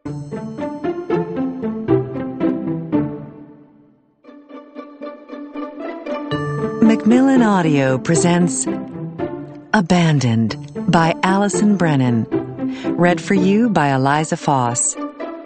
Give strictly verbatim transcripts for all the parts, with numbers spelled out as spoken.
Macmillan Audio presents Abandoned by Alison Brennan. Read for you by Eliza Foss.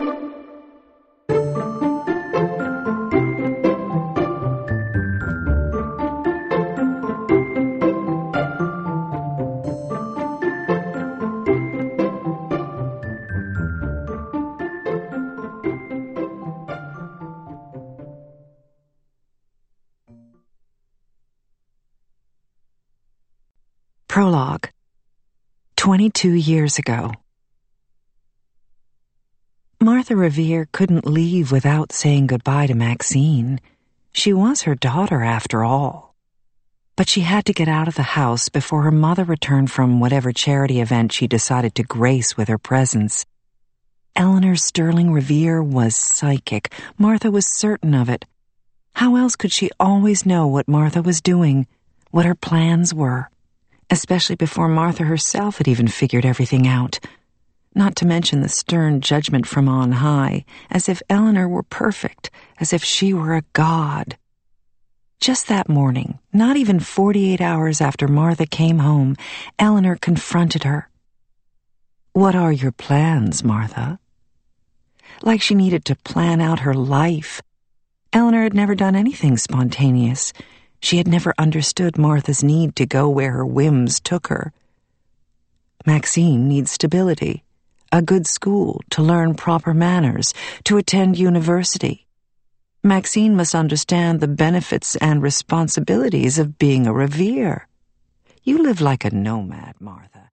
Prologue. Twenty-two years ago. Martha Revere couldn't leave without saying goodbye to Maxine. She was her daughter, after all. But she had to get out of the house before her mother returned from whatever charity event she decided to grace with her presence. Eleanor Sterling Revere was psychic. Martha was certain of it. How else could she always know what Martha was doing, what her plans were? Especially before Martha herself had even figured everything out. Not to mention the stern judgment from on high, as if Eleanor were perfect, as if she were a god. Just that morning, not even forty-eight hours after Martha came home, Eleanor confronted her. "What are your plans, Martha?" Like she needed to plan out her life. Eleanor had never done anything spontaneous. She had never understood Martha's need to go where her whims took her. Maxine needs stability, a good school to learn proper manners, to attend university. Maxine must understand the benefits and responsibilities of being a Revere. You live like a nomad, Martha.